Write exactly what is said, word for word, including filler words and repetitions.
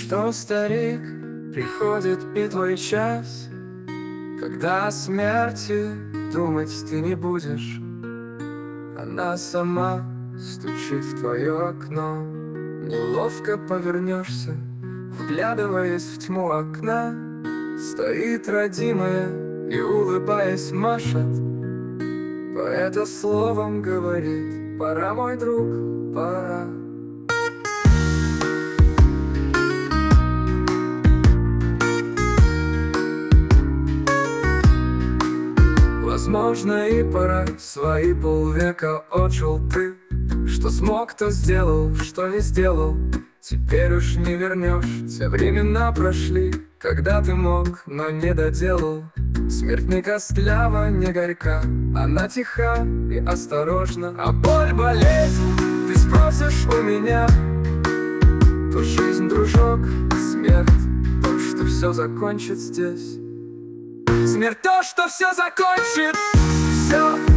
что, старик, приходит и твой час, когда о смерти думать ты не будешь. Она сама стучит в твое окно. Неловко повернешься, вглядываясь в тьму окна. Стоит родимая и, улыбаясь, машет. Поэта словом говорит: пора, мой друг, пора. Возможно, и пора. Свои полвека отжил ты. Что смог, то сделал, что не сделал, теперь уж не вернешь. Те времена прошли, когда ты мог, но не доделал. Смерть не костлява, не горька, она тиха и осторожна. А боль, болезнь, ты спросишь у меня, то жизнь, дружок, смерть, то, что все закончит здесь. Смерть то, что все закончит, все.